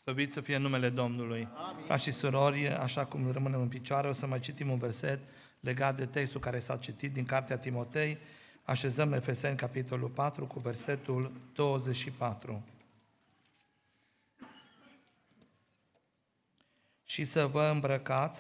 Slăvit să fie numele Domnului. Frați și surori, așa cum rămânem în picioare, o să mai citim un verset legat de textul care s-a citit din Cartea Timotei. Așezăm Efeseni, capitolul 4, cu versetul 24. Și să vă îmbrăcați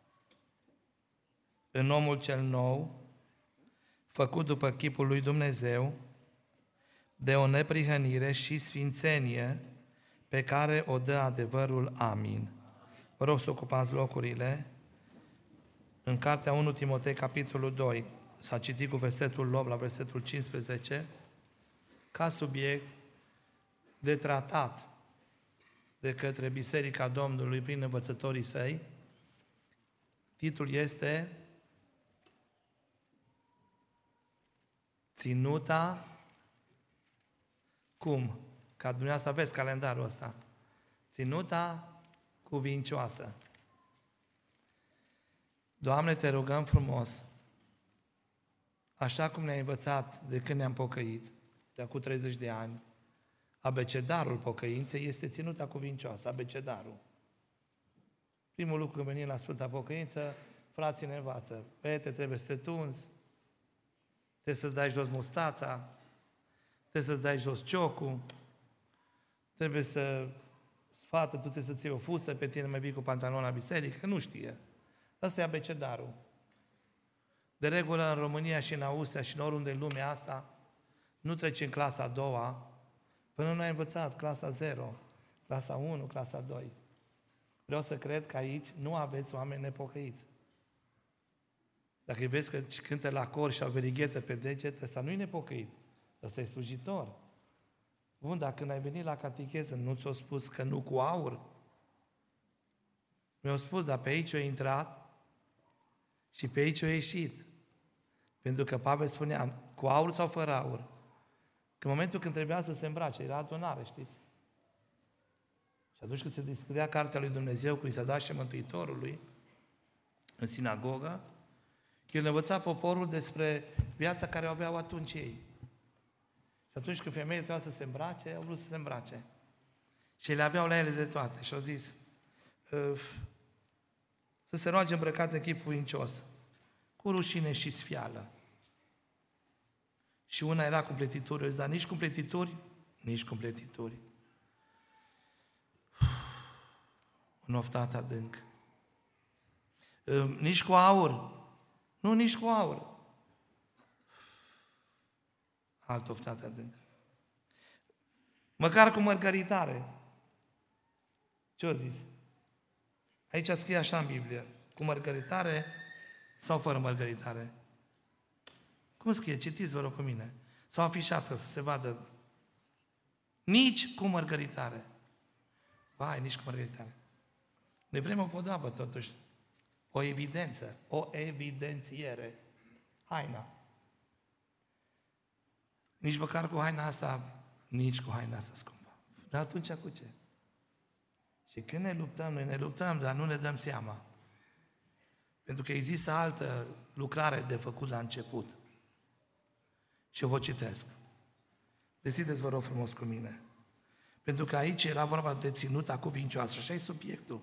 în omul cel nou, făcut după chipul lui Dumnezeu, de o neprihănire și sfințenie pe care o dă adevărul. Amin. Vă rog să ocupați locurile. În cartea 1 Timotei, capitolul 2, s-a citit cu versetul 8 la versetul 15, ca subiect de tratat de către Biserica Domnului prin învățătorii săi. Titlul este Ținuta cum? Ca dumneavoastră aveți calendarul ăsta. Ținuta cuvincioasă. Doamne, te rugăm frumos, așa cum ne-ai învățat de când ne-am pocăit, de acum 30 de ani, abecedarul pocăinței este ținuta cuvincioasă, abecedarul. Primul lucru când venim la Sfânta Pocăință, frații ne învață, te trebuie să te tunzi, trebuie să-ți dai jos mustața, trebuie să-ți dai jos ciocul, trebuie să, fată, tu trebuie să ții o fustă, pe tine mai vii cu pantalon la biserică, că nu știe. Asta e abecedarul. De regulă, în România și în Austria și în oriunde în lumea asta, nu treci în clasa a doua până nu ai învățat clasa 0, clasa 1, clasa 2. Vreau să cred că aici nu aveți oameni nepocăiți. Dacă îi vezi că cântă la cor și au verighetă pe deget, ăsta nu e nepocăit, ăsta e slujitor. Bun, dar când ai venit la catecheză, nu ți-o spus că nu cu aur? Mi-au spus, dar pe aici a intrat și pe aici a ieșit. Pentru că Pavel spunea, cu aur sau fără aur? Că în momentul când trebuia să se îmbrace, era adunare, știți? Și atunci când se deschidea cartea lui Dumnezeu, când i s-a dat și Mântuitorului, în sinagogă, el învăța poporul despre viața care o aveau atunci ei. Și atunci când femeile trebuia să se îmbrace, au vrut să se îmbrace. Și le aveau la ele de toate. Și au zis, să se roage îmbrăcate în chip cuvincios, cu rușine și sfială. Și una era cumpletituri, dar nici cumpletituri, nici cumpletituri. Un oftat adânc. Nici cu aur. Nu, nici cu aur. Alt oftat adânc. Măcar cu mărgăritare. Ce-o zis? Aici scrie așa în Biblie. Cu mărgăritare sau fără mărgăritare? Cum scrie? Citiți, vă rog, cu mine. Sau afișați ca să se vadă. Nici cu mărgăritare. Vai, nici cu mărgăritare. Noi vrem o podoabă, totuși. O evidență. O evidențiere. Haina. Nici măcar cu haina asta, nici cu haina asta scumpă. Dar atunci cu ce? Și când ne luptăm, noi ne luptăm, dar nu ne dăm seama. Pentru că există altă lucrare de făcut la început. Și o vă citesc. Deschideți, vă rog frumos, cu mine. Pentru că aici era vorba de ținuta cuvincioasă. Așa e subiectul.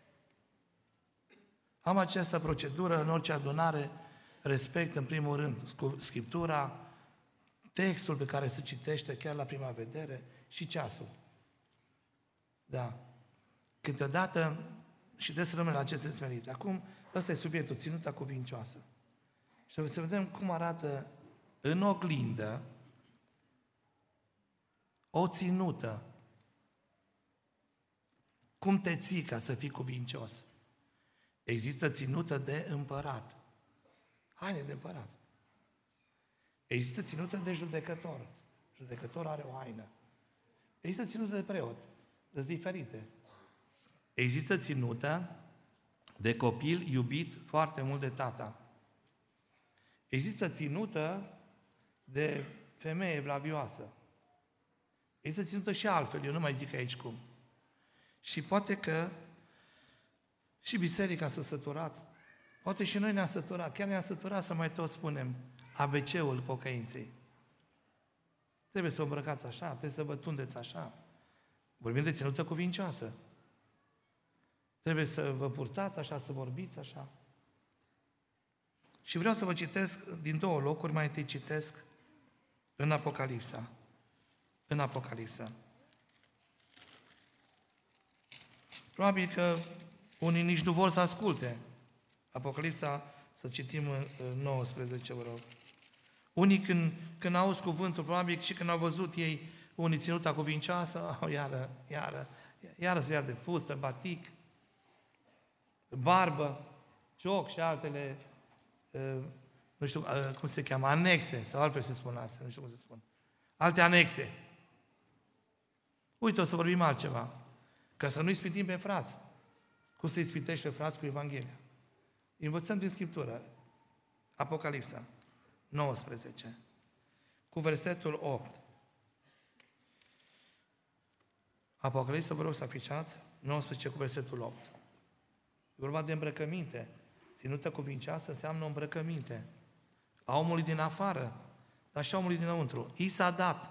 Am această procedură în orice adunare, respect în primul rând Scriptura, textul pe care se citește chiar la prima vedere și ceasul. Da. Câteodată, și trebuie să rămânem la aceste smerite. Acum, ăsta e subiectul, ținuta cuvincioasă. Și să vedem cum arată în oglindă o ținută. Cum te ții ca să fii cuvincios? Există ținută de împărat. Haine de împărat. Există ținută de judecător. Judecător are o haină. Există ținută de preot. Sunt diferite. Există ținută de copil iubit foarte mult de tata. Există ținută de femeie evlavioasă. Există ținută și altfel, eu nu mai zic aici cum. Și poate că și biserica s-a săturat. Poate și noi ne-am săturat. Chiar ne-am săturat să mai tot spunem ABC-ul pocăinței. Trebuie să vă îmbrăcați așa, trebuie să vă tundeți așa. Vorbim de ținută cuvincioasă. Trebuie să vă purtați așa, să vorbiți așa. Și vreau să vă citesc din două locuri, mai întâi citesc în Apocalipsa. În Apocalipsa. Probabil că unii nici nu vor să asculte. Apocalipsa, să citim în 19, vă rog. Unii când auzi cuvântul, probabil și când au văzut ei unii ținuta cuvincioasă, iară se ia de fustă, batic, barbă, cioc și altele, nu știu cum se cheamă, anexe, sau altfel se spun astea, nu știu cum se spun. Alte anexe. Uite, o să vorbim altceva. Ca să nu ispitim pe frați. Cum să ispitești pe frați cu Evanghelia? Învățăm din Scriptură. Apocalipsa 19, cu versetul 8. Apocalipsa, vă rog să afișați, 19 cu versetul 8. E vorba de îmbrăcăminte. Ținută cuvincioasă înseamnă o îmbrăcăminte. A omului din afară, dar și a omului dinăuntru. I s-a dat.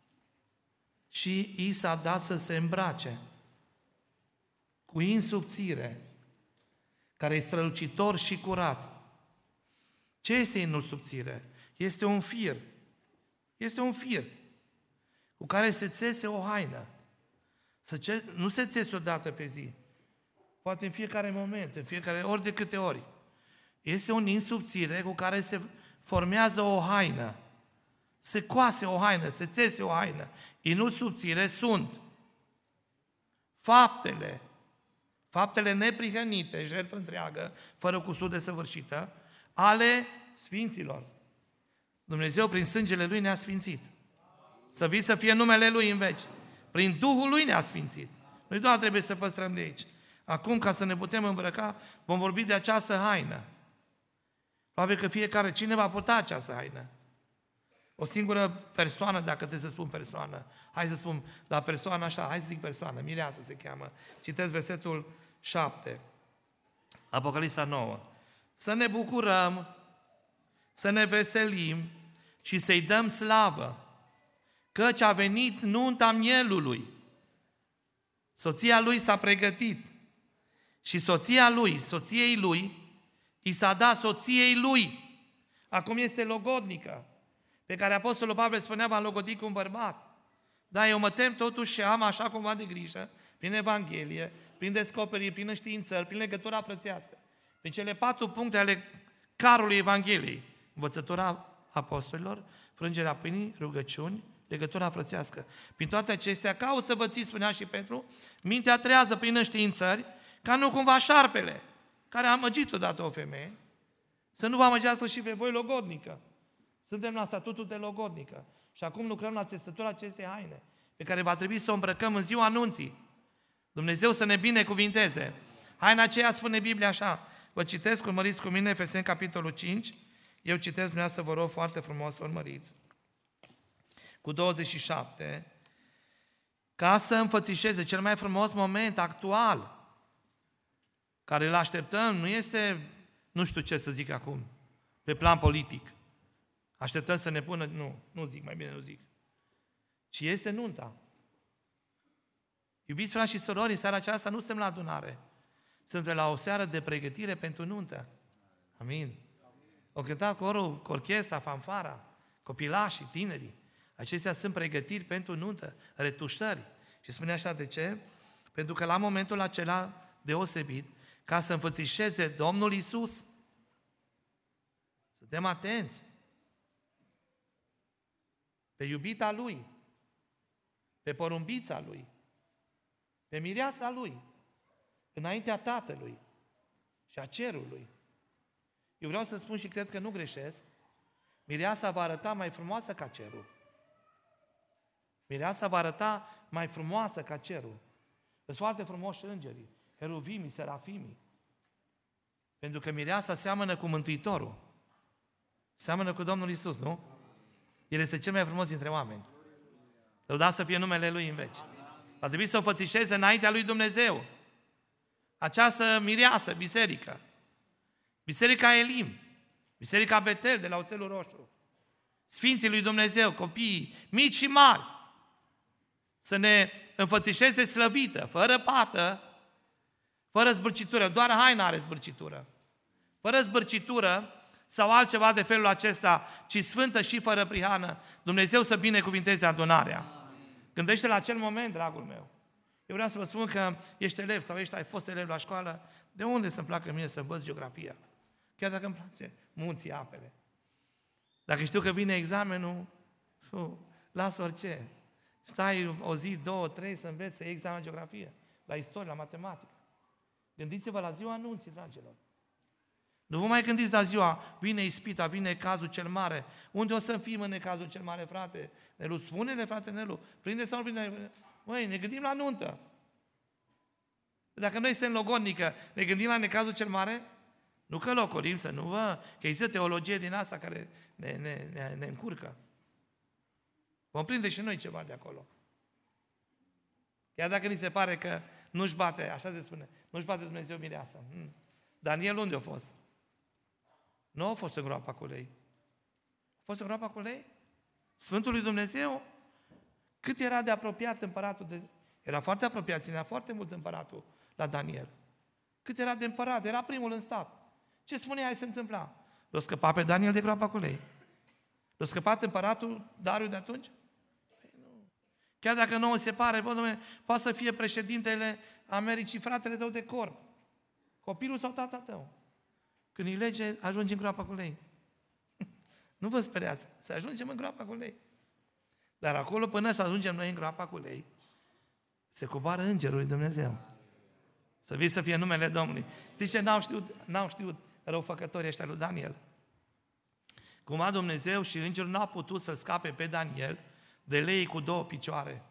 Și i s-a dat să se îmbrace cu in subțire, care e strălucitor și curat. Ce este inul subțire? Este un fir. Este un fir cu care se țese o haină. Nu se țese o dată pe zi. Poate în fiecare moment, în fiecare ori de câte ori. Este un in subțire cu care se formează o haină. Se coase o haină, se țese o haină. Inul subțire sunt faptele neprihănite, jertfă întreagă, fără cusur desăvârșită, ale sfinților. Dumnezeu prin sângele Lui ne-a sfințit. Să fie numele Lui în veci. Prin Duhul Lui ne-a sfințit. Noi doar trebuie să păstrăm de aici. Acum, ca să ne putem îmbrăca, vom vorbi de această haină. Probabil că fiecare, cine va purta această haină? O singură persoană, dacă trebuie să spun persoană. Hai să spun, la persoană așa, hai să zic persoană, Mireasa se cheamă. Citesc versetul 7. Apocalipsa 9. Să ne bucurăm, să ne veselim și să-i dăm slavă, căci a venit nunta mielului. Soția lui s-a pregătit și soției lui, i s-a dat soției lui. Acum este logodnică, pe care Apostolul Pavel spunea, v-am logodit cu un bărbat. Dar eu mă tem totuși și am așa cumva de grijă, prin Evanghelie, prin descoperiri, prin înștiințări, prin legătura frățească, prin cele 4 puncte ale carului Evangheliei: învățătura apostolilor, frângerea pâinii, rugăciuni, legătura frățească. Prin toate acestea, caut să vă ții, spunea și Petru, mintea trează prin înștiințări, ca nu cumva șarpele, care a amăgit odată o femeie, să nu vă amăgească și pe voi logodnică. Suntem la statutul de logodnică. Și acum lucrăm la țesătura acestei haine, pe care va trebui să o îmbrăcăm în ziua anunții. Dumnezeu să ne binecuvinteze. Haina aceea spune Biblia așa. Vă citesc, urmăriți cu mine, Efeseni, capitolul 5. Eu citesc, dumneavoastră vă rog foarte frumos să urmăriți. Cu 27. Ca să înfățișeze cel mai frumos moment actual, care îl așteptăm, nu este, nu știu ce să zic acum, pe plan politic. Așteptăm să ne pună, nu zic, mai bine nu zic. Ci este nunta. Iubiți frați și surori, în seara aceasta nu suntem la adunare. Suntem la o seară de pregătire pentru nuntă. Amin. O cântat corul, cu orchestra, fanfara, copilașii, tinerii. Acestea sunt pregătiri pentru nuntă, retușări. Și spune așa, de ce? Pentru că la momentul acela deosebit, ca să înfățișeze Domnul Iisus, suntem atenți pe iubita Lui, pe porumbița Lui, pe mireasa Lui, înaintea Tatălui și a Cerului. Eu vreau să spun și cred că nu greșesc, mireasa va arăta mai frumoasă ca Cerul. Mireasa va arăta mai frumoasă ca Cerul. Sunt foarte frumoși îngerii, heruvimii, serafimii. Pentru că mireasa seamănă cu Mântuitorul. Seamănă cu Domnul Iisus, nu? El este cel mai frumos dintre oameni. Lăudați să fie numele Lui în veci. Va trebui să o fățișeze înaintea Lui Dumnezeu. Această mireasă, biserică. Biserica Elim. Biserica Betel de la Oțelul Roșu. Sfinții lui Dumnezeu, copiii mici și mari. Să ne înfățișeze slăvită, fără pată, Fără zbârcitură, doar haina are zbârcitură. Fără zbârcitură sau altceva de felul acesta, ci sfântă și fără prihană, Dumnezeu să binecuvinteze adunarea. Gândește la acel moment, dragul meu. Eu vreau să vă spun că ești elev sau ai fost elev la școală, de unde să-mi placă mie să învăț geografia? Chiar dacă îmi place munții, apele. Dacă știu că vine examenul, las orice. Stai o zi, 2, 3 să înveți să iei examen la geografie, la istorie, la matematică. Gândiți-vă la ziua anunții, dragilor. Nu vă mai gândiți la ziua, vine ispita, vine cazul cel mare. Unde o să fim în cazul cel mare, frate? Nelu, spune-le, frate Nelu, prinde sau nu prinde? Măi, ne gândim la nuntă. Dacă noi suntem logodnică, ne gândim la necazul cel mare? Nu că locolim, să nu vă, că există teologie din asta care ne încurcă. Vom prinde și noi ceva de acolo. Chiar dacă ni se pare că nu-și bate, așa se spune, nu-și bate Dumnezeu mireasa. Daniel unde a fost? Nu a fost în groapa cu lei. A fost în groapa cu lei? Sfântul lui Dumnezeu? Cât era de apropiat împăratul de... Era foarte apropiat, ținea foarte mult împăratul la Daniel. Cât era de împărat, era primul în stat. Ce spunea, se întâmpla? L-a scăpat pe Daniel de groapa cu lei. L-a scăpat împăratul Dariu de atunci? Păi nu. Chiar dacă nouă se pare, poate să fie președintele Americii, fratele tău de corp. Copilul sau tata tău. Când îi lege, ajungi în groapa cu lei. Nu vă speriați, să ajungem în groapa cu lei. Dar acolo, până să ajungem noi în groapa cu lei, se coboară îngerul lui Dumnezeu. Să vii să fie numele Domnului. Știți ce n-au știut răufăcătorii ăștia lui Daniel? Cumva Dumnezeu și îngerul n-au putut să scape pe Daniel de lei cu 2 picioare.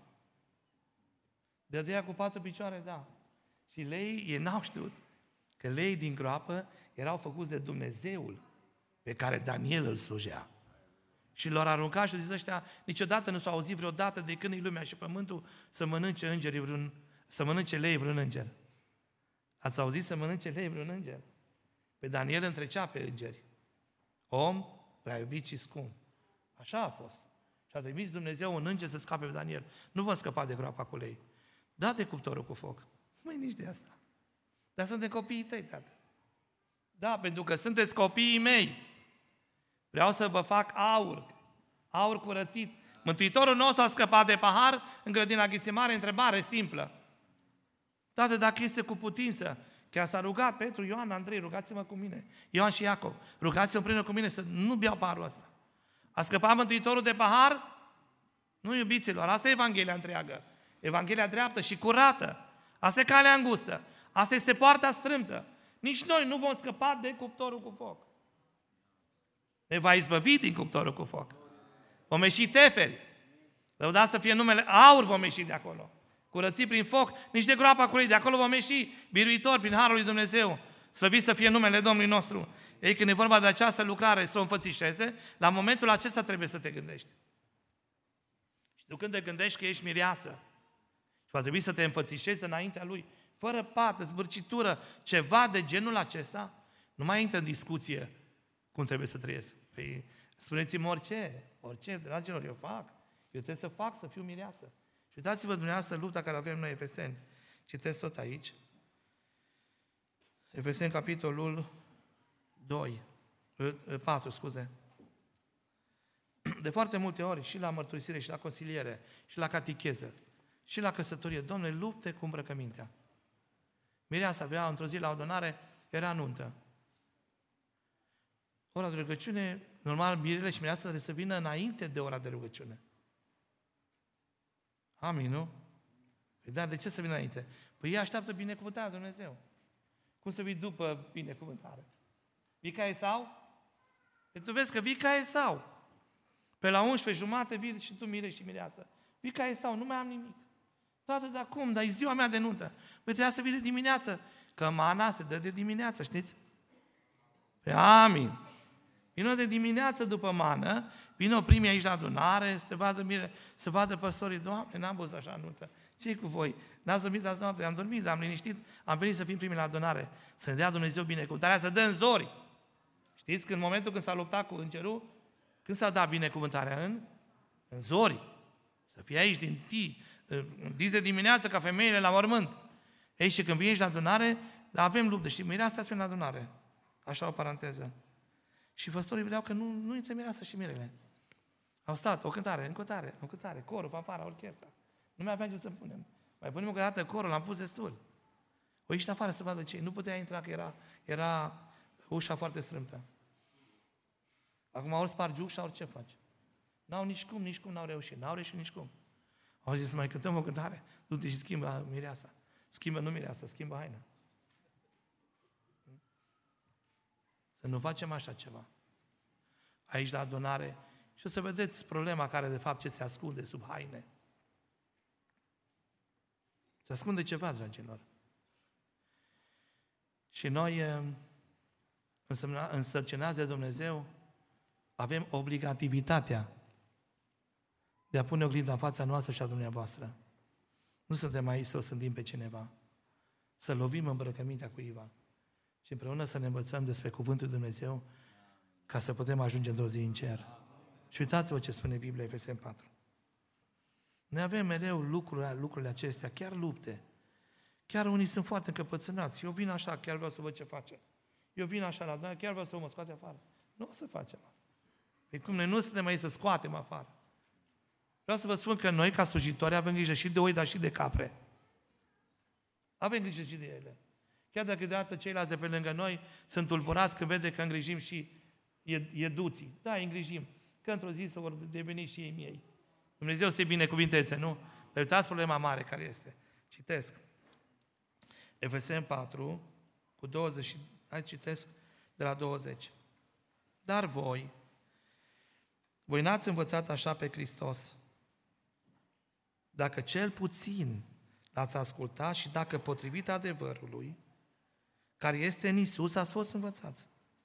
De aceea cu 4 picioare, da. Și lei, ei n-au știut că lei din groapă erau făcuți de Dumnezeul pe care Daniel îl slujea. Și l-au aruncat și au zis ăștia, niciodată nu s-au auzit vreodată de când e lumea și pământul să mănânce îngerii să mănânce lei vreun înger. Ați auzit să mănânce lei vreun înger? Pe Daniel întrecea pe îngeri. Om prea iubit și scump. Așa a fost. Și a trimis Dumnezeu un înger să scape pe Daniel. Nu vă scăpa de groapa cu lei. Da-te cuptorul cu foc. Măi, nici de asta. Dar suntem copiii tăi, tată. Da, pentru că sunteți copiii mei. Vreau să vă fac aur curățit. Mântuitorul nostru a scăpat de pahar în grădina Ghețimare, întrebare simplă. Tată, dacă este cu putință, chiar s-a rugat Petru, Ioan, Andrei, rugați-mă cu mine, Ioan și Iacov, rugați-mă împreună cu mine să nu beau paharul ăsta. A scăpat Mântuitorul de pahar? Nu, iubiților, asta e Evanghelia întreagă. Evanghelia dreaptă și curată. Asta e calea îngustă. Asta este poarta strâmtă. Nici noi nu vom scăpa de cuptorul cu foc. Ne va izbăvi din cuptorul cu foc. Vom ieși teferi. Lăudați să fie numele, aur vom ieși de acolo. Curățit prin foc, nici de groapa cu lei. De acolo vom ieși biruitori prin harul lui Dumnezeu. Slăvit să fie numele Domnului nostru. Ei, când e vorba de această lucrare să o înfățișeze, la momentul acesta trebuie să te gândești. Și tu când te gândești că ești mireasă și va trebui să te înfățișezi înaintea lui, fără pată, zbârcitură, ceva de genul acesta, nu mai intră în discuție cum trebuie să trăiesc. Păi, spuneți-mi orice, dragilor, eu fac. Eu trebuie să fac, să fiu mireasă. Și uitați-vă dumneavoastră lupta care avem noi, Efeseni. Citesc tot aici. Efeseni, capitolul 4, scuze. De foarte multe ori, și la mărturisire, și la consiliere, și la catecheză, și la căsătorie, Domnule, lupte cu îmbrăcămintea. Mireasa avea într-o zi la adunare, era nuntă. Ora de rugăciune, normal, mirele și mireasa trebuie să vină înainte de ora de rugăciune. Amin, nu? Păi da, de ce să vină înainte? Păi ei așteaptă binecuvântarea Dumnezeu. Cum să vii după binecuvântare? Vii ca Esau? Păi tu vezi că vii ca Esau. Pe la 11:30 vii și tu mire și mireasă. Vii ca Esau, nu mai am nimic. Tată, dar cum? Dar e ziua mea de nuntă. Păi trebuia să vii de dimineață. Că mana se dă de dimineață, știți? Păi amin. Vino de dimineață după mană, vino primii aici la adunare, să vadă păstorii, Doamne, n-am văzut așa nuntă. Ce-i cu voi? N-ați dormit azi noapte? Am dormit, dar am liniștit, am venit să fim primii la adunare. Să ne dea Dumnezeu binecuvântarea, să dă în zori. Știți că în momentul când s-a luptat cu îngerul, când s-a dat binecuvântarea? În zori. Să fie aici din dis de dimineață ca femeile la mormânt. Ei, și când vii la adunare, avem luptă. Și mireasa se în adunare. Așa o paranteză. Și păstorii vedeau că nu înțe mireasa și mirele. Au stat, o cântare, o cântare, corul, fanfara, orchestra. Nu mai aveam ce să punem. Mai punem o dată corul, l-am pus destul. O ieșit afară să vadă ce. Nu putea intra, că era ușa foarte strâmtă. Acum ori spargi ușa, ori ce faci? N-au nici cum n-au reușit. N-au reușit nici cum. Au zis, mai cântăm o cântare? Du-te și schimbă mireasa. Nu mireasa, schimbă haina. Să nu facem așa ceva. Aici la adunare, și o să vedeți problema care de fapt ce se ascunde sub haine. Se ascunde ceva, dragilor. Și noi, însărcinați de Dumnezeu, avem obligativitatea de a pune oglinda în fața noastră și a dumneavoastră. Nu suntem aici să o sândim pe cineva, să lovim îmbrăcămintea cuiva și împreună să ne învățăm despre Cuvântul Lui Dumnezeu ca să putem ajunge într-o zi în cer. Și uitați-vă ce spune Biblia, Efeseni 4. Noi avem mereu lucrurile acestea, chiar lupte. Chiar unii sunt foarte încăpățânați. Eu vin așa, chiar vreau să văd ce face. Eu vin așa la adunare, chiar vreau să mă scoate afară. Nu o să facem asta. Păi cum noi nu suntem aici să scoatem afară. Vreau să vă spun că noi, ca slujitori, avem grijă și de oi, dar și de capre. Avem grijă și de ele. Chiar dacă deodată ceilalți de pe lângă noi sunt tulburați când vede că îngrijim și ieduții. Da, îi îngrijim. Că într-o zi să vor deveni și ei miei. Dumnezeu să-i binecuvinteze, nu? Dar uitați problema mare care este. Citesc. Efeseni 4, cu 20, hai citesc de la 20. Dar voi n-ați învățat așa pe Hristos, dacă cel puțin l-ați ascultat și dacă potrivit adevărului, care este în Iisus, ați fost învățați.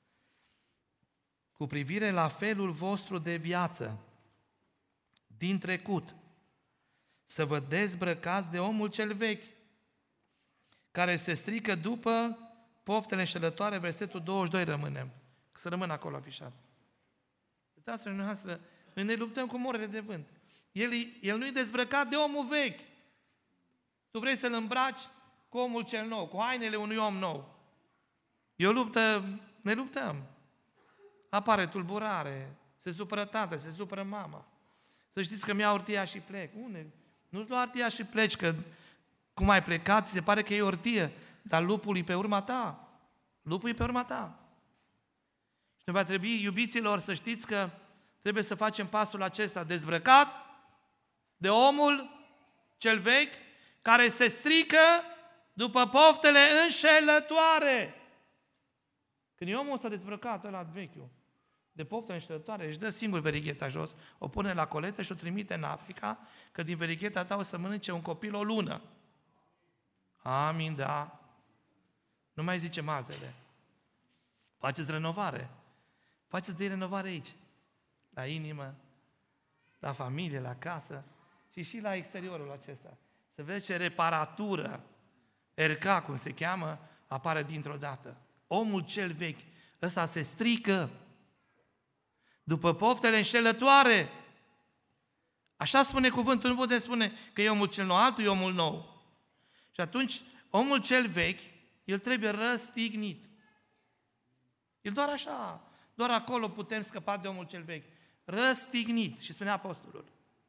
Cu privire la felul vostru de viață din trecut, să vă dezbrăcați de omul cel vechi, care se strică după poftele înșelătoare, versetul 22 rămânem. Să rămână acolo afișat. Uitați-vă, noi ne luptăm cu morele de vânt. El nu-i dezbrăcat de omul vechi. Tu vrei să-l îmbraci cu omul cel nou, cu hainele unui om nou. E o luptă, ne luptăm. Apare tulburare, se supără tata, se supără mama. Să știți că mi-a ortia și plec. Unde? Nu-ți lua ortia și pleci, că cum ai plecat, ți se pare că e ortie, dar lupul e pe urma ta. Lupul e pe urma ta. Și ne va trebui, iubiților, să știți că trebuie să facem pasul acesta, dezbrăcat de omul cel vechi, care se strică după poftele înșelătoare. Când e omul ăsta dezbrăcat, ăla vechiul, de poftele înșelătoare, își dă singur verigheta jos, o pune la coletă și o trimite în Africa, că din verigheta ta o să mănânce un copil o lună. Amin, da. Nu mai zicem altele. Faceți renovare. Faceți de renovare aici. La inimă, la familie, la casă și la exteriorul acesta. Să vedeți ce reparatură, erca, cum se cheamă, apare dintr-o dată. Omul cel vechi, ăsta se strică după poftele înșelătoare. Așa spune cuvântul, nu putem spune că e omul cel nou, altul e omul nou. Și atunci, omul cel vechi, el trebuie răstignit. El doar așa, doar acolo putem scăpa de omul cel vechi. Răstignit. Și spunea apostolul.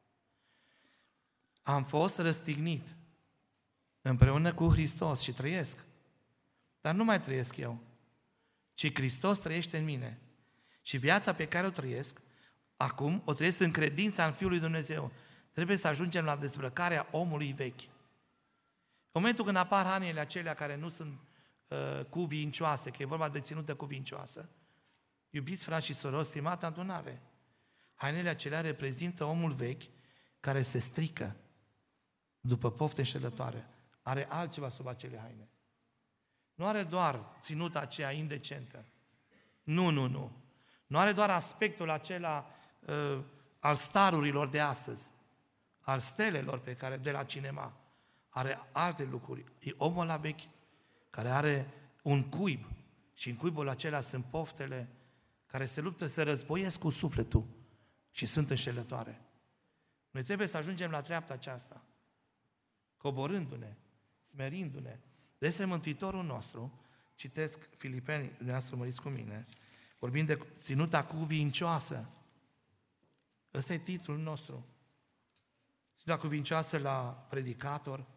Am fost răstignit împreună cu Hristos și trăiesc. Dar nu mai trăiesc eu, ci Hristos trăiește în mine. Și viața pe care o trăiesc, acum o trăiesc în credința în Fiul lui Dumnezeu. Trebuie să ajungem la dezbrăcarea omului vechi. În momentul când apar hainele acelea care nu sunt cuvincioase, că e vorba de ținută cuvincioasă, iubiți frați și surori, stimată adunare, hainele acelea reprezintă omul vechi care se strică după pofte înșelătoare. Are altceva sub acele haine. Nu are doar ținuta aceea indecentă. Nu. Nu are doar aspectul acela al starurilor de astăzi, al stelelor pe care de la cinema. Are alte lucruri. E omul ăla vechi care are un cuib și în cuibul acela sunt poftele care se luptă să războiesc cu sufletul și sunt înșelătoare. Noi trebuie să ajungem la treapta aceasta, coborându-ne, smerindu-ne, Despre Mântuitorul nostru, citesc Filipeni, dumneavoastră măriți cu mine, vorbim de ținuta cuvincioasă. Ăsta e titlul nostru. Ținuta cuvincioasă la predicator,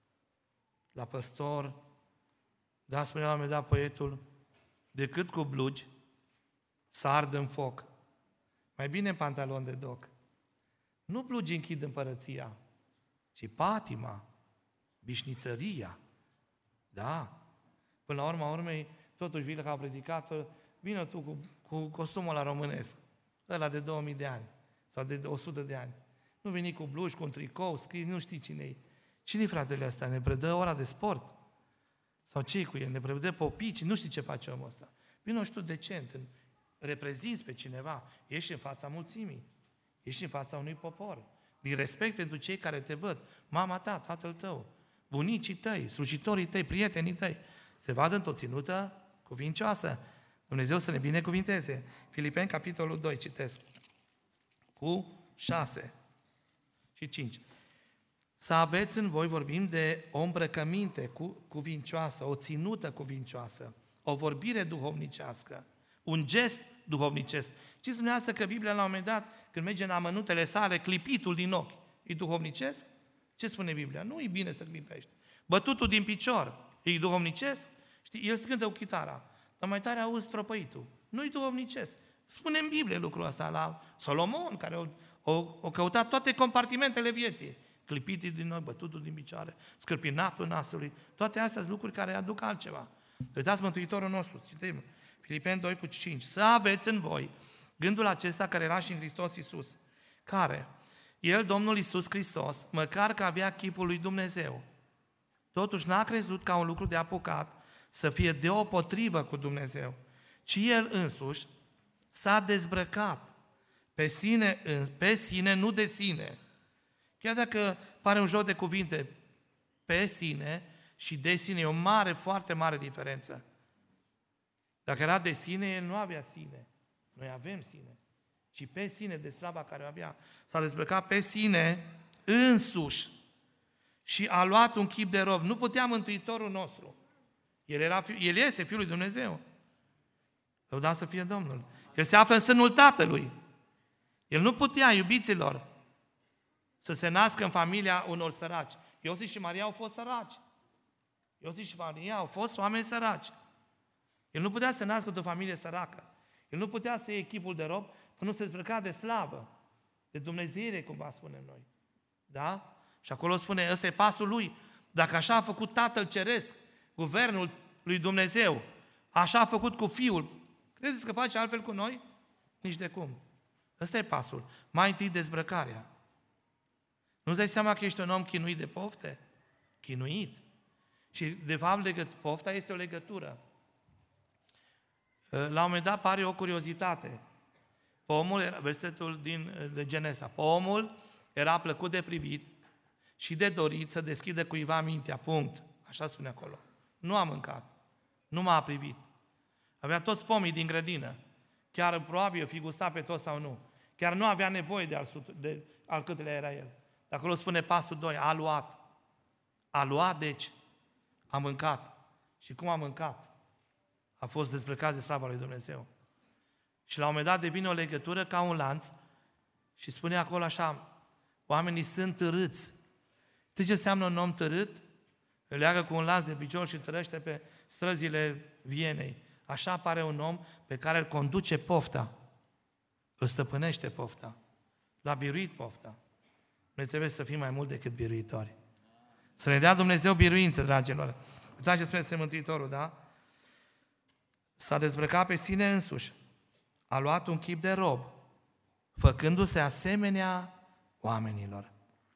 la păstor, da, spunea la un moment dat poetul, decât cu blugi să ardă în foc. Mai bine în pantalon de doc. Nu blugi închid împărăția, ci patima, bișnițăria. Da. Până la urma urmei, totuși vii ca predicator, vină tu cu costumul la românesc, ăla de 2000 de ani sau de 100 de ani. Nu veni cu blugi, cu un tricou, scrii, nu știi cine-i. Cine-i fratele ăsta? Ne predă ora de sport? Sau ce-i cu el? Ne predă popici? Nu știi ce face omul ăsta. Vino și tu decent, reprezinți pe cineva, ești în fața mulțimii, ești în fața unui popor. Din respect pentru cei care te văd, mama ta, tatăl tău, bunicii tăi, slujitorii tăi, prietenii tăi, să te vadă într-o ținută cuvincioasă. Dumnezeu să ne binecuvinteze. Filipeni, capitolul 2, citesc, cu 6 și 5. Să aveți în voi, vorbim de o îmbrăcăminte cuvincioasă, o ținută cuvincioasă, o vorbire duhovnicească, un gest duhovnicesc. Știți dumneavoastră că Biblia la un moment dat, când merge în amănuntele sale, clipitul din ochi, e duhovnicesc? Ce spune Biblia? Nu e bine să clipești. Bătutul din picior, e duhovnicesc? Știi, el cântă cu chitara, dar mai tare auzi tropăitul. Nu e duhovnicesc. Spune în Biblie lucrul ăsta la Solomon, care o căutat toate compartimentele vieții. Clipitul din ochi, bătutul din picioare, scârpinatul nasului, toate astea sunt lucruri care aduc altceva. Uitați Mântuitorul nostru, citim, Filipeni 2 cu 5. Să aveți în voi gândul acesta care era și în Hristos Iisus, care, El, Domnul Iisus Hristos, măcar că avea chipul lui Dumnezeu, totuși n-a crezut ca un lucru de apucat să fie deopotrivă cu Dumnezeu, ci El însuși s-a dezbrăcat pe sine, nu de sine. Chiar dacă pare un joc de cuvinte, pe sine și de sine e o mare, foarte mare diferență. Dacă era de sine, el nu avea sine. Noi avem sine. Și pe sine, de slava care o avea, s-a dezbrăcat pe sine însuși și a luat un chip de rob. Nu putea Mântuitorul nostru. El este Fiul lui Dumnezeu. Lăudați să fie Domnul. El se află în sânul Tatălui. El nu putea, iubiților, să se nască în familia unor săraci. Iosif și Maria au fost săraci. Iosif și Maria au fost oameni săraci. El nu putea să nască într-o familie săracă. El nu putea să iei chipul de rob până nu se dezbrăca de slavă, de dumnezeire, cumva spunem noi. Da? Și acolo spune, ăsta e pasul lui. Dacă așa a făcut Tatăl Ceresc, guvernul lui Dumnezeu, așa a făcut cu Fiul, credeți că face altfel cu noi? Nici de cum. Ăsta e pasul. Mai întâi dezbrăcarea. Nu-ți dai seama că ești un om chinuit de pofte? Chinuit. Și de fapt pofta este o legătură. La un moment dat pare o curiozitate. Pomul era, versetul de Genesa. Pomul era plăcut de privit și de dorit să deschidă cuiva mintea. Punct. Așa spune acolo. Nu a mâncat. Nu m-a privit. Avea toți pomii din grădină. Chiar probabil fi gustat pe toți sau nu. Chiar nu avea nevoie de al câtelea era el. De acolo spune pasul 2. A luat. A luat, deci, a mâncat. Și cum a mâncat? A fost dezbrăcat de slava lui Dumnezeu. Și la un moment dat devine o legătură ca un lanț și spune acolo așa, oamenii sunt târâți. Știi ce înseamnă un om târât? Îl leagă cu un lanț de picior și târăște pe străzile Vienei. Așa apare un om pe care îl conduce pofta. Îl stăpânește pofta. L-a biruit pofta. Noi trebuie să fim mai mult decât biruitori. Să ne dea Dumnezeu biruință, dragilor. Uitați ce spune Mântuitorul, da? S-a dezbrăcat pe sine însuși. A luat un chip de rob, făcându-se asemenea oamenilor.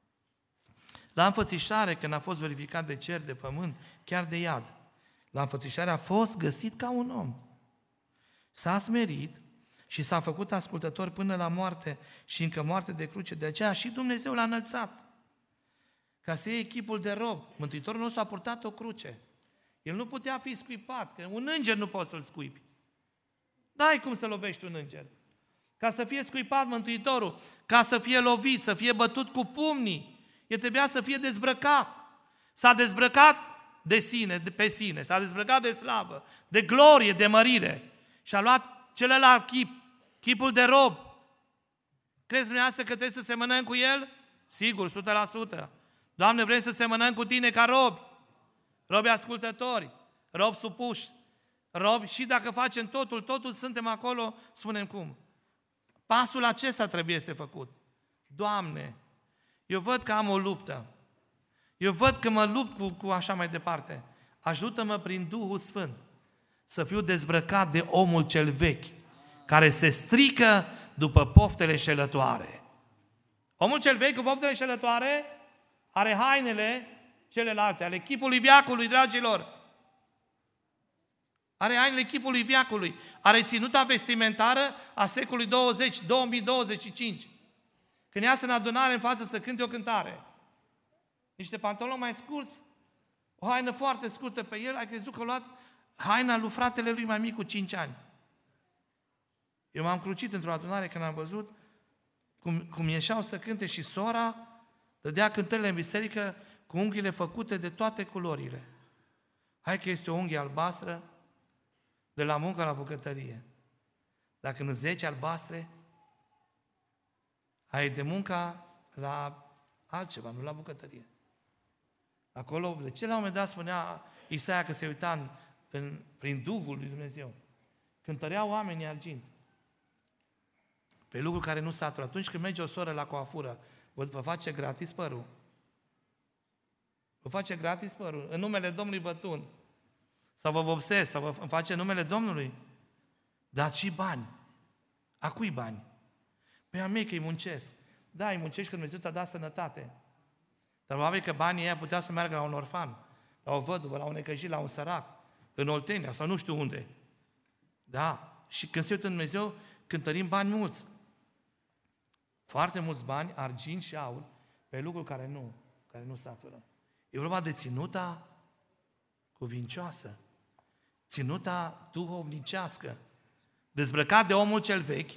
La înfățișare, când a fost verificat de cer, de pământ, chiar de iad, la înfățișare a fost găsit ca un om. S-a smerit și s-a făcut ascultător până la moarte și încă moarte de cruce. De aceea și Dumnezeu l-a înălțat. Ca să iei chipul de rob. Mântuitorul nostru a purtat o cruce. El nu putea fi scuipat, că un înger nu poți să-l scuipi. N-ai cum să lovești un înger. Ca să fie scuipat Mântuitorul, ca să fie lovit, să fie bătut cu pumnii, el trebuia să fie dezbrăcat. S-a dezbrăcat de sine, pe sine, s-a dezbrăcat de slavă, de glorie, de mărire și a luat celălalt chip, chipul de rob. Crezi dumneavoastră că trebuie să semănăm cu el? Sigur, 100%. Doamne, vrem să semănăm cu tine ca robi, robi ascultători, robi supuși, robi și dacă facem totul suntem acolo, spunem cum. Pasul acesta trebuie să făcut. Doamne, eu văd că am o luptă. Eu văd că mă lupt cu așa mai departe. Ajută-mă prin Duhul Sfânt să fiu dezbrăcat de omul cel vechi, care se strică după poftele înșelătoare. Omul cel vechi cu poftele înșelătoare are hainele celelalte, ale chipului veacului, dragilor. Are hainele chipului veacului. Are ținuta vestimentară a secolului 20, 2025. Când iasă în adunare în față să cânte o cântare. Niște pantaloni mai scurți, o haină foarte scurtă pe el, ai crezut că a luat haina lui fratele lui mai mic cu 5 ani. Eu m-am crucit într-o adunare când am văzut cum ieșeau să cânte și sora dădea cântările în biserică cu unghiile făcute de toate culorile. Hai că este o unghie albastră de la muncă la bucătărie. Dacă în 10 albastre, ai de munca la altceva, nu la bucătărie. Acolo, de ce la un moment dat spunea Isaia că se uita prin Duhul lui Dumnezeu? Cântăreau oamenii argint. Pe lucruri care nu satură. Atunci când merge o soră la coafură, vă face gratis părul. Vă face gratis părul. În numele Domnului vă tund. Sau vă vopsesc, sau vă face în numele Domnului. Dați și bani. A cui bani? Păi a mei că îi muncesc. Da, îi muncești că Dumnezeu ți-a dat sănătate. Dar probabil că banii ăia puteau să meargă la un orfan, la o văduvă, la un necăjit, la un sărac, în Oltenia sau nu știu unde. Da, și când se uită în Dumnezeu, cântărim bani mulți. Foarte mulți bani, argint și aur, pe lucruri care nu satură. E vorba de ținuta cuvincioasă, ținuta duhovnicească, dezbrăcat de omul cel vechi.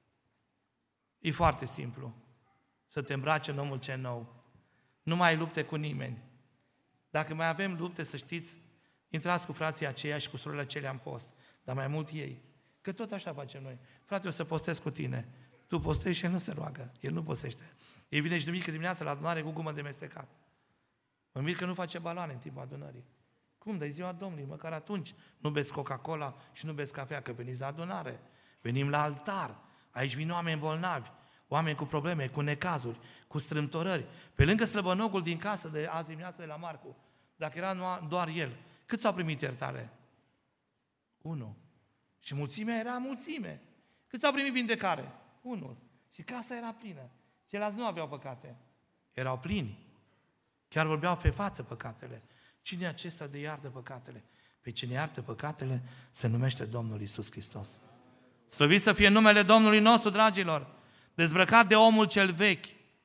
E foarte simplu să te îmbraci în omul cel nou. Nu mai ai lupte cu nimeni. Dacă mai avem lupte, să știți, intrați cu frații aceia și cu surorile acelea în post, dar mai mult ei. Că tot așa facem noi. Frate, o să postez cu tine. Tu postezi și el nu se roagă. El nu postește. El vine și duminică dimineața la adunare cu gumă de mestecat. Mă mir că nu face baloane în timpul adunării. Cum? De ziua Domnului, măcar atunci nu beți Coca-Cola și nu beți cafea, că veniți la adunare. Venim la altar. Aici vin oameni bolnavi, oameni cu probleme, cu necazuri, cu strâmtorări. Pe lângă slăbănogul din casă de azi dimineață de la Marcu, dacă era doar el, cât s-au primit iertare? 1. Și mulțimea era mulțime. Cât s-au primit vindecare? 1. Și casa era plină. Ceilalți nu aveau păcate. Erau plini. Chiar vorbeau pe față păcatele. Cine e acesta de iartă păcatele? Pe cine iartă păcatele se numește Domnul Iisus Hristos. Slăvit să fie numele Domnului nostru, dragilor, dezbrăcat de omul cel vechi,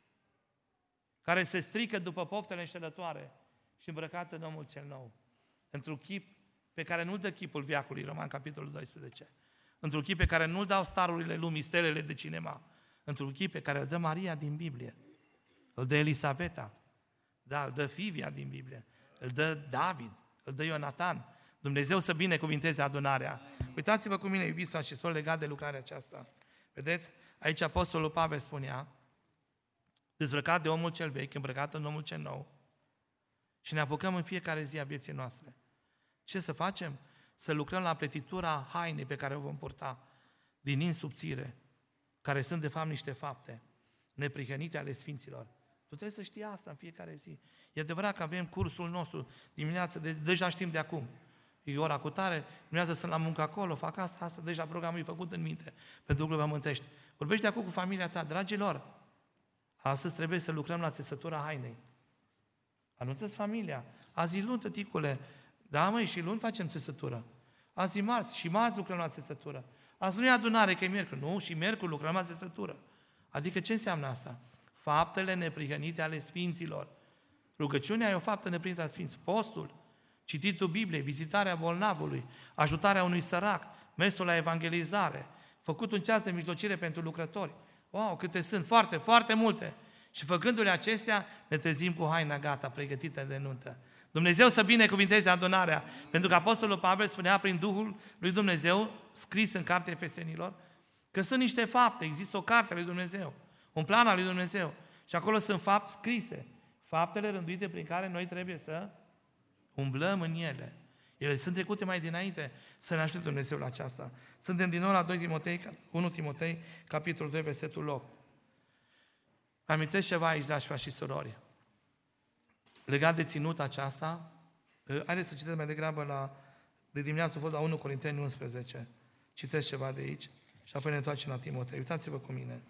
care se strică după poftele înșelătoare și îmbrăcat în omul cel nou. Într-un chip pe care nu-l dă chipul veacului, Roman, capitolul 12. Într-un chip pe care nu-l dau starurile lumii, stelele de cinema. Într-un chip pe care îl dă Maria din Biblie. Îl dă Elisaveta. Da, îl dă Fivia din Biblie. Îl dă David. Îl dă Ionatan. Dumnezeu să binecuvinteze adunarea. Uitați-vă cu mine, iubiți frați și sorți, legat de lucrarea aceasta. Vedeți? Aici Apostolul Pavel spunea, dezbrăcat de omul cel vechi, îmbrăcat în omul cel nou, și ne apucăm în fiecare zi a vieții noastre. Ce să facem? Să lucrăm la pletitura hainei pe care o vom purta, din insubțire, care sunt de fapt niște fapte neprihănite ale Sfinților. Tu trebuie să știi asta în fiecare zi. E adevărat că avem cursul nostru dimineața, deja știm de acum. E ora cu tare, dimineața sunt la muncă acolo, fac asta, deja programul e făcut în minte pentru lucruri pământești. Vorbește acum cu familia ta, dragilor, astăzi trebuie să lucrăm la țesătura hainei. Anunță-ți familia. Azi e luni, tăticule. Da, măi, și luni facem țesătură. Azi e marți, și marți lucrăm la țesătură. Azi nu e adunare, că e miercuri. Nu, și miercuri lucrăm la țesătură. Adică ce înseamnă asta? Faptele neprihănite ale Sfinților. Rugăciunea e o faptă neprihănită a Sfinților. Postul, cititul Bibliei, vizitarea bolnavului, ajutarea unui sărac, mersul la evangelizare, făcut un ceas de mijlocire pentru lucrători. Wow, câte sunt, foarte, foarte multe. Și făcându-le acestea, ne trezim cu haina gata, pregătită de nuntă. Dumnezeu să binecuvinteze adunarea. Pentru că Apostolul Pavel spunea prin Duhul lui Dumnezeu, scris în cartea Efesenilor, că sunt niște fapte, există o carte a lui Dumnezeu, un plan al lui Dumnezeu. Și acolo sunt fapte scrise, faptele rânduite prin care noi trebuie să umblăm în ele. Ele sunt trecute mai dinainte, să ne ajute Dumnezeu la aceasta. Suntem din nou la 1 Timotei, capitolul 2, versetul 8. Amintesc ceva aici, dragi frați și surori. Legat de ținuta aceasta, haideți să citesc mai degrabă de dimineață a fost la 1 Corinteni 11. Citesc ceva de aici și apoi ne întoarcem la Timotei. Uitați-vă cu mine.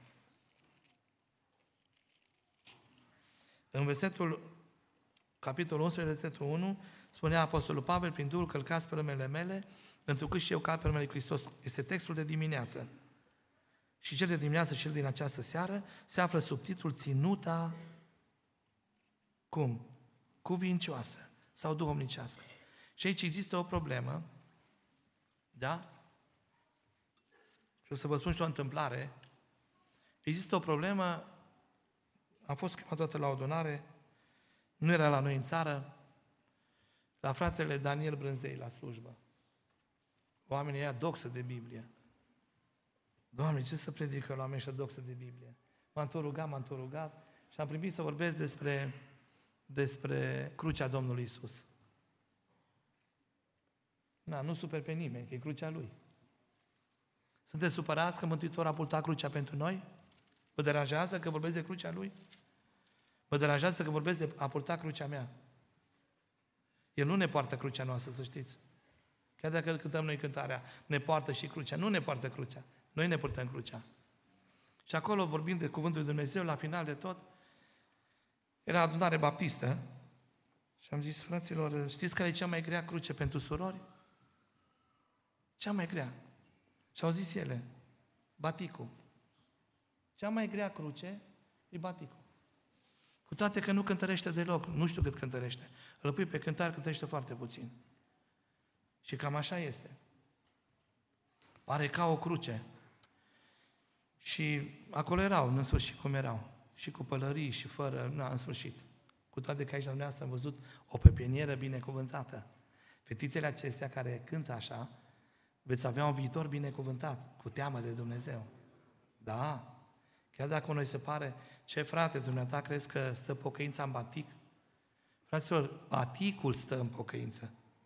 În capitolul 11, versetul 1, spunea Apostolul Pavel, prin Duhul călcați pe urmele mele, întrucât și eu calc pe urmele Hristos. Este textul de dimineață. Și cel de dimineață, cel din această seară, se află sub titlul Ținuta, cum? Cuvincioasă sau duhovnicească. Și aici există o problemă, da? Și o să vă spun și o întâmplare. Există o problemă, am fost chemat toată la o adunare, nu era la noi în țară, la fratele Daniel Brânzei la slujbă. Oamenii ăia doxă de Biblie. Doamne, ce să predică la oameni ăștia doxă de Biblie? M-am tot rugat și am primit să vorbesc despre crucea Domnului Iisus. Nu super pe nimeni, că e crucea Lui. Sunteți supărați că Mântuitorul a purtat crucea pentru noi? Vă deranjează că vorbesc de crucea Lui? Vă deranjează că vorbesc de a purta crucea mea? El nu ne poartă crucea noastră, să știți. Chiar dacă cântăm noi cântarea, ne poartă și crucea. Nu ne poartă crucea. Noi ne purtăm crucea. Și acolo, vorbind de Cuvântul lui Dumnezeu, la final de tot, era adunare baptistă și am zis, fraților, știți care e cea mai grea cruce pentru surori? Cea mai grea. Și au zis ele, baticul. Cea mai grea cruce e baticul. Cu toate că nu cântărește deloc, nu știu cât cântărește. Îl pui pe cântar, cântărește foarte puțin. Și cam așa este. Pare ca o cruce. Și acolo erau, în sfârșit, cum erau. Și cu pălării și fără, în sfârșit. Cu toate că aici la dumneavoastră am văzut o pepinieră binecuvântată. Fetițele acestea care cântă așa, veți avea un viitor binecuvântat, cu teamă de Dumnezeu. Da. Chiar dacă noi se pare, ce frate, dumneata, crezi că stă pocăința în batic? Fraților, baticul stă în pocăință.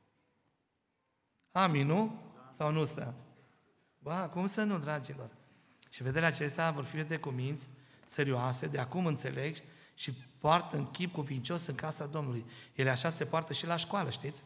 Amin, nu? Sau nu stă? Ba, cum să nu, dragilor? Și vederea acestea vor fi de cuminți serioase, de acum înțeleg, și poartă în chip cuvincios în casa Domnului. Ele așa se poartă și la școală, știți?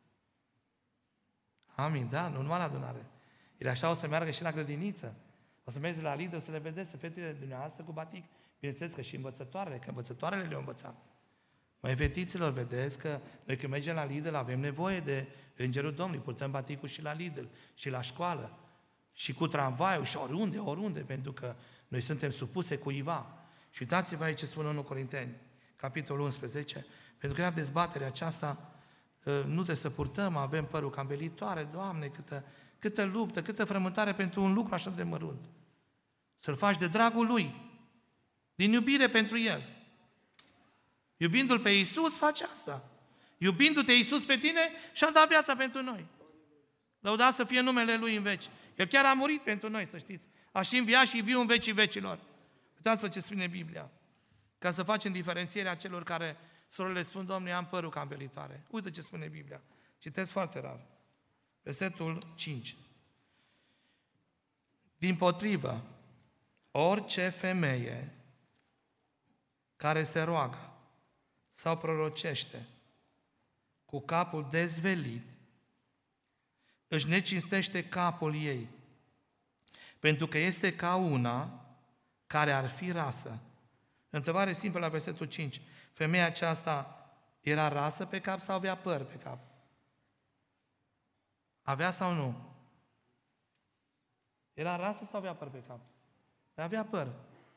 Amin, da, nu numai la adunare. Ele așa o să meargă și la grădiniță. O să mergeți la Lidl să le vedeți pe fetele dumneavoastră cu batic. Bineînțeles că și învățătoarele, că învățătoarele le-au învățat. Măi, fetiților, vedeți că noi când mergem la Lidl avem nevoie de Îngerul Domnului. Purtăm baticul și la Lidl, și la școală, și cu tramvaiul, și oriunde, pentru că noi suntem supuse cuiva. Și uitați-vă aici ce spune 1 Corinteni, capitolul 11, pentru că era dezbaterea aceasta, nu trebuie să purtăm, avem părul cam velitoare, Doamne, câtă luptă, câtă frământare pentru un lucru așa de mărunt. Să-l faci de dragul Lui, din iubire pentru El. Iubindu-L pe Iisus, faci asta. Iubindu-te Iisus pe tine, și-a dat viața pentru noi. Lăudat să fie numele Lui în veci. El chiar a murit pentru noi, să știți. A și înviat și viu în vecii vecilor. Uitați-vă ce spune Biblia. Ca să facem diferențierea celor care surorile spun, Doamne, am părul cam velitoare. Uite ce spune Biblia. Citesc foarte rar. Versetul 5. Dimpotrivă, orice femeie care se roagă sau prorocește cu capul dezvelit, își necinstește capul ei, pentru că este ca una care ar fi rasă. Întrebare simplă la versetul 5. Femeia aceasta era rasă pe cap sau avea păr pe cap? Avea sau nu? Era rasă sau avea păr pe cap? Avea păr.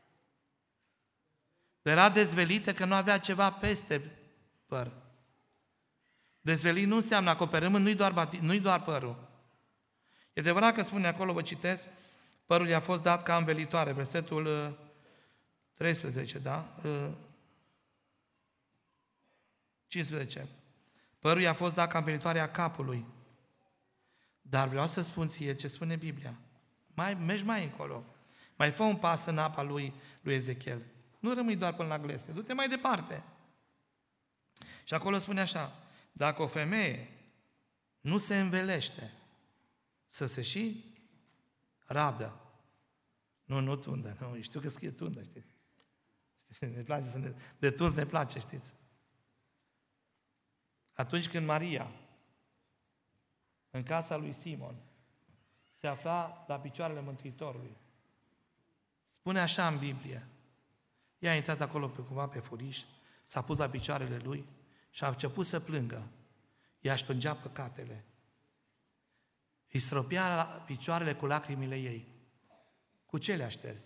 Era dezvelită că nu avea ceva peste păr. Dezvelit nu înseamnă acoperământ, nu-i doar părul. E adevărat că spune acolo, vă citesc, părul i-a fost dat ca învelitoare, versetul 13, da? 15. Părul i-a fost dat ca învelitoarea capului. Dar vreau să spun ție ce spune Biblia. Mergi mai încolo. Mai fă un pas în apa lui Ezechiel. Nu rămâi doar până la gleste. Du-te mai departe. Și acolo spune așa: dacă o femeie nu se învelește, să se și radă. Nu tundă. Nu, știu că scrie tundă, știți. Ne place să de tuns ne place, știți. Atunci când Maria, în casa lui Simon, se afla la picioarele Mântuitorului, spune așa în Biblie: ea a intrat acolo pe furiș, s-a pus la picioarele lui și a început să plângă. Ea își plângea păcatele. Îi stropea la picioarele cu lacrimile ei. Cu ce le-a șters?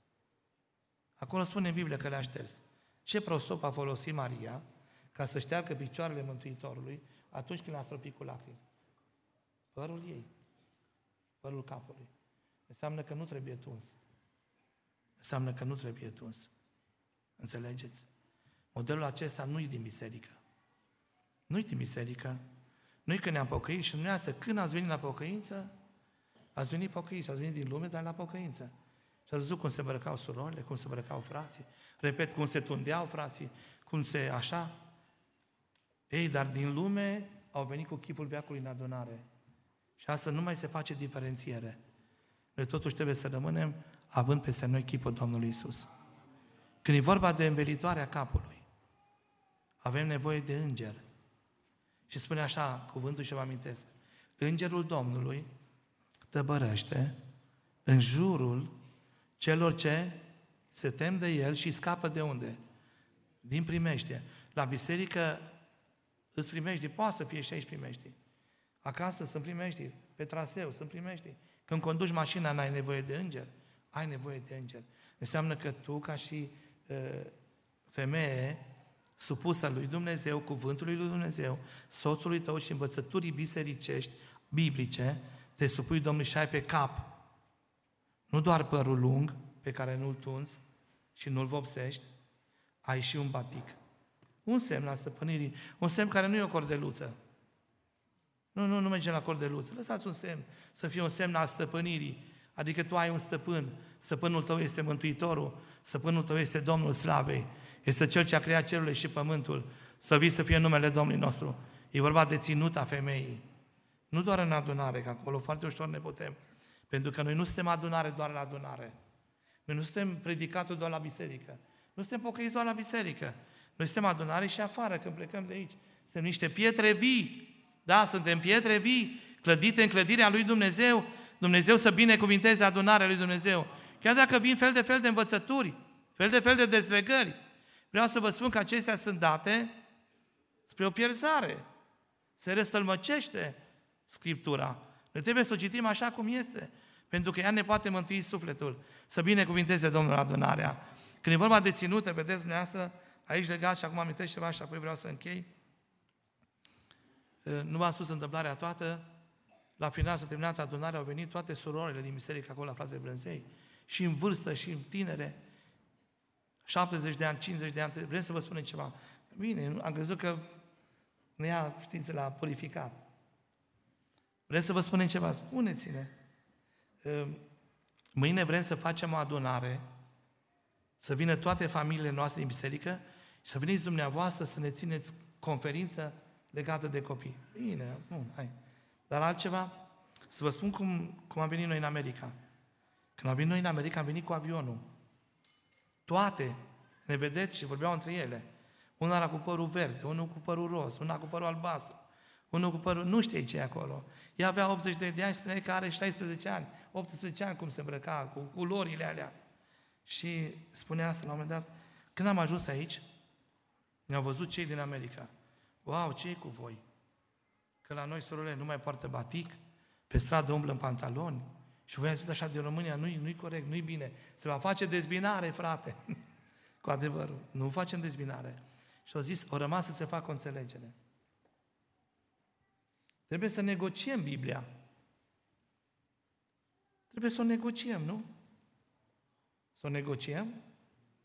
Acolo spune în Biblie că le-a șters. Ce prosop a folosit Maria ca să șteargă picioarele Mântuitorului atunci când l-a stropit cu lacrimi? Părul ei. Părul capului. Înseamnă că nu trebuie tuns. Înseamnă că nu trebuie tuns. Înțelegeți? Modelul acesta nu-i din biserică. Nu-i din biserică. Noi când ne-am pocăit și dumneavoastră, când ați venit la pocăință, ați venit pocăiți, ați venit din lume, dar la pocăință. Și ați văzut cum se îmbrăcau surorile, cum se îmbrăcau frații, repet, cum se tundeau frații, cum se așa. Ei, dar din lume au venit cu chipul veacului în adunare. Și asta nu mai se face diferențiere. Noi totuși trebuie să rămânem având peste noi chipul Domnului Iisus. Când e vorba de învelitoarea capului, avem nevoie de înger. Și spune așa cuvântul și vă amintesc: Îngerul Domnului tăbărăște în jurul celor ce se tem de El și scapă de unde? Din primejdie. La biserică îți primejdii, poate să fie și aici primejdii. Acasă sunt primejdii, pe traseu sunt primejdii. Când conduci mașina, n-ai nevoie de înger? Ai nevoie de înger. Înseamnă că tu, ca și femeie supusă lui Dumnezeu, cuvântului lui Dumnezeu, soțului tău și învățăturii bisericești, biblice, te supui Domnului și ai pe cap. Nu doar părul lung, pe care nu-l tunzi și nu-l vopsești, ai și un batic. Un semn al stăpânirii, un semn care nu e o cordeluță. Nu mergem la cordeluță. Lăsați un semn să fie un semn al stăpânirii. Adică tu ai un stăpân. Stăpânul tău este Mântuitorul. Stăpânul tău este Domnul Slavei. Este Cel ce a creat cerurile și pământul. Să vii să fie numele Domnului nostru. E vorba de ținuta femeii. Nu doar în adunare, că acolo foarte ușor ne putem. Pentru că noi nu suntem adunare doar la adunare. Noi nu suntem predicatori doar la biserică. Nu suntem pocăiți doar la biserică. Noi suntem adunare și afară când plecăm de aici. Suntem niște pietre vii. Da, suntem pietre vii, clădite în clădirea lui Dumnezeu. Dumnezeu să binecuvinteze adunarea lui Dumnezeu. Chiar dacă vin fel de fel de învățături, fel de fel de dezlegări, vreau să vă spun că acestea sunt date spre o pierzare. Se răstălmăcește Scriptura. Noi trebuie să o citim așa cum este, pentru că ea ne poate mântui sufletul. Să binecuvinteze Domnul adunarea. Când e vorba de ținută, vedeți dumneavoastră, aici legat și acum amintesc ceva și apoi vreau să închei. Nu v-am spus întâmplarea toată, la final s-a terminat adunarea, au venit toate surorile din biserică acolo la Fratele Brânzei, și în vârstă, și în tinere, 70 de ani, 50 de ani, vrem să vă spunem ceva. Bine, am crezut că ne ia, știți, la purificat. Vrem să vă spunem ceva? Spuneți-ne. Mâine vrem să facem o adunare, să vină toate familiile noastre din biserică și să veniți dumneavoastră să ne țineți conferință legată de copii. Bine, hai. Dar altceva, să vă spun cum am venit noi în America. Când am venit noi în America, am venit cu avionul. Toate, ne vedeți, și vorbeau între ele. Una era cu părul verde, unul cu părul roz, una cu părul albastru, unul cu părul... Nu știi ce e acolo. Ea avea 80 de ani și spunea că are 16 ani, 18 ani cum se îmbrăca, cu culorile alea. Și spunea asta la un moment dat, când am ajuns aici, ne-au văzut cei din America. Wow, ce e cu voi? Că la noi surorile nu mai poartă batic, pe stradă umblă în pantaloni. Și voi ați spus așa de România, nu-i corect, nu-i bine. Se va face dezbinare, frate. Cu adevărul. Nu facem dezbinare. Și au zis, o rămas să se facă o înțelegere. Trebuie să negociem Biblia. Trebuie să o negociem, nu? Să o negociem?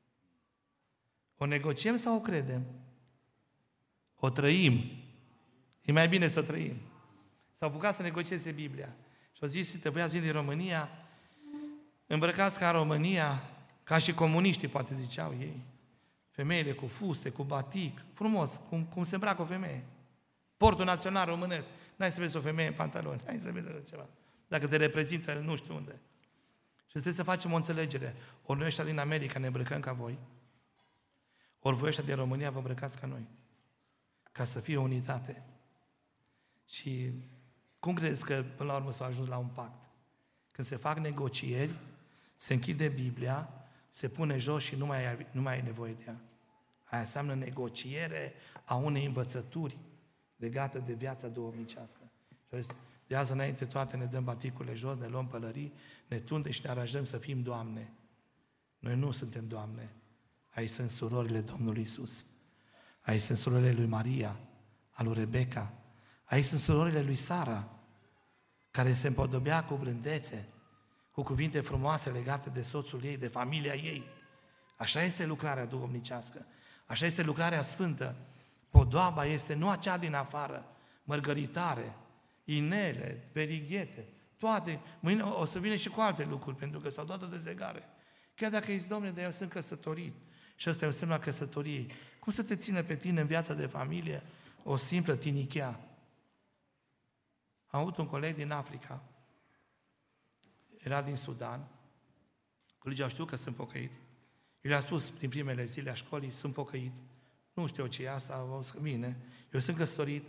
O negociem sau o credem? O trăim. E mai bine să o trăim. S-au apucat să negocieze Biblia. Și au zis, te voi din România, îmbrăcați ca în România, ca și comuniștii, poate ziceau ei. Femeile cu fuste, cu batic, frumos, cum se îmbracă o femeie. Portul național românesc. N-ai să vezi o femeie în pantaloni, hai să vezi ceva. Dacă te reprezintă nu știu unde. Și trebuie să facem o înțelegere. Ori noi ăștia din America ne îmbrăcăm ca voi, ori voi ăștia din România vă îmbrăcați ca noi. Ca să fie o unitate. Și cum crezi că până la urmă s-a ajuns la un pact? Când se fac negocieri, se închide Biblia, se pune jos și nu mai ai nevoie de ea. Aia înseamnă negociere a unei învățături legată de viața duhovnicească. De azi înainte toate ne dăm baticurile jos, ne luăm pălării, ne tunde și ne aranjăm să fim Doamne. Noi nu suntem Doamne. Aici sunt surorile Domnului Iisus. Aici sunt surorile lui Maria, a lui Rebecca. Aici sunt surorile lui Sara, care se împodobea cu blândețe, cu cuvinte frumoase legate de soțul ei, de familia ei. Așa este lucrarea duhovnicească. Așa este lucrarea sfântă. Podoaba este nu acea din afară, mărgăritare, inele, verighete, toate. Mâine o să vină și cu alte lucruri, pentru că s-au dat o dezlegare. Chiar dacă ești, Domnule, dar eu sunt căsătorit și ăsta e un semn la căsătoriei. Cum să te țină pe tine în viața de familie o simplă tinichea? Am avut un coleg din Africa, era din Sudan, colegii au știut că sunt pocăit. Eu le-am spus prin primele zile a școlii, sunt pocăit. Nu știu ce e asta, o să bine. Eu sunt căsătorit.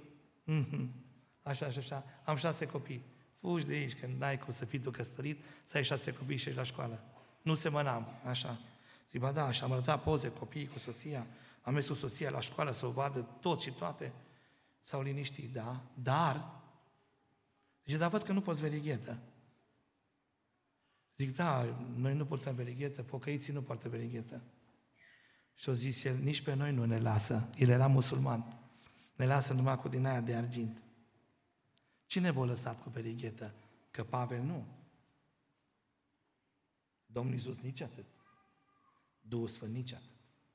Așa. Am 6 copii. Fugi de aici, că n-ai cum să fii tu căsătorit, să ai 6 copii și ești la școală. Nu semănam, așa. Zic, ba da, și am arătat poze copiii cu soția, am mers cu soția la școală să o vadă tot și toate. S-au liniștit, da, dar, zice, dar văd că nu poți verighetă. Zic, da, noi nu purtăm verighetă, pocăiții nu poartă verighetă. Și o zis el, nici pe noi nu ne lasă. El era musulman. Ne lasă numai cu din aia de argint. Cine v-a lăsat cu verighetă? Că Pavel nu. Domnul Iisus nici atât. Duhul Sfânt nici atât.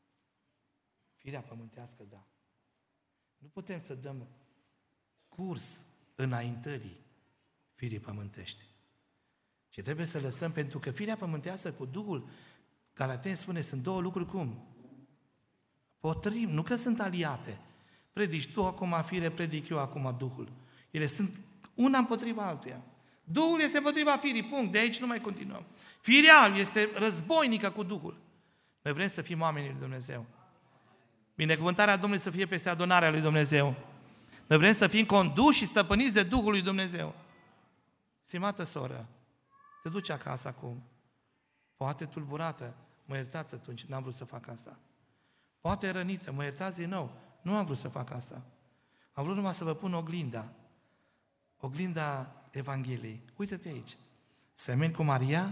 Firea pământească, da. Nu putem să dăm curs înaintării firii pământești. Și trebuie să lăsăm, pentru că firea pământească cu Duhul, Galateni spune, sunt două lucruri cum? Potrivnice, nu că sunt aliate. Predici tu acum fire, predic eu acum Duhul. Ele sunt una împotriva altuia. Duhul este împotriva firii, punct. De aici nu mai continuăm. Firea este războinică cu Duhul. Noi vrem să fim oamenii lui Dumnezeu. Binecuvântarea Domnului să fie peste adunarea lui Dumnezeu. Noi vrem să fim conduși și stăpâniți de Duhul lui Dumnezeu. Stimată soră, te duci acasă acum, poate tulburată, mă iertați atunci, n-am vrut să fac asta. Poate rănită, mă iertați din nou, nu am vrut să fac asta. Am vrut numai să vă pun oglinda Evangheliei. Uită-te aici, semeni cu Maria,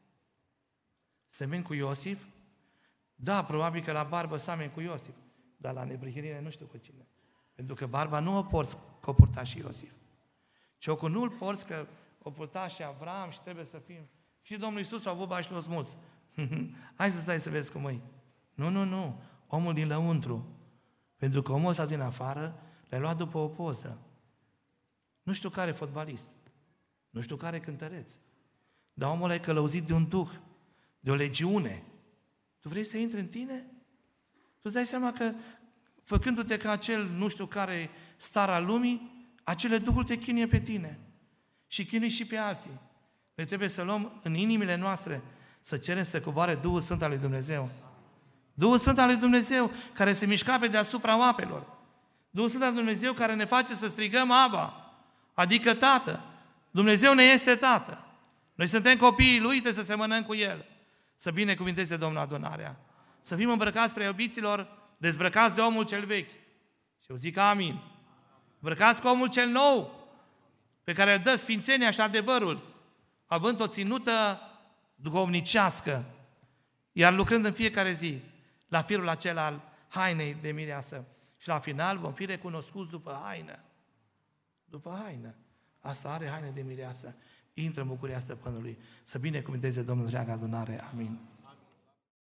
semeni cu Iosif, da, probabil că la barbă semeni cu Iosif, dar la neprihănire nu știu cu cine. Pentru că barba nu o porți, că o purta și Iosif. Ciocul nu-l porți, că o purta și Avram și trebuie să fim. Și Domnul Iisus a avut bașlos mulți. Hai să stai să vezi cum e. Nu. Omul din lăuntru. Pentru că omul ăsta din afară l-a luat după o poză. Nu știu care fotbalist. Nu știu care cântăreț. Dar omul ăla e călăuzit de un duh, de o legiune. Tu vrei să intri în tine? Tu îți dai seama că făcându-te ca acel nu știu care star al lumii, acele duhuri te chinuie pe tine. Și chinui și pe alții. Noi trebuie să luăm în inimile noastre, să cerem să coboare Duhul Sfânt al lui Dumnezeu. Duhul Sfânt al lui Dumnezeu, care se mișca pe deasupra apelor. Duhul Sfânt al lui Dumnezeu, care ne face să strigăm Aba, adică Tată. Dumnezeu ne este Tată. Noi suntem copiii Lui, trebuie să semănăm cu El. Să binecuvinteze Domnul adunarea. Să fim îmbrăcați prea iubiților, dezbrăcați de omul cel vechi. Și eu zic amin. Îmbrăcați cu omul cel nou, pe care îl dă sfințenia și adevărul, având o ținută duhovnicească, iar lucrând în fiecare zi la firul acela al hainei de mireasă. Și la final vom fi recunoscuți după haină. După haină. Asta are haine de mireasă. Intră în bucuria stăpânului. Să binecuvânteze Domnul întreaga adunare. Amin.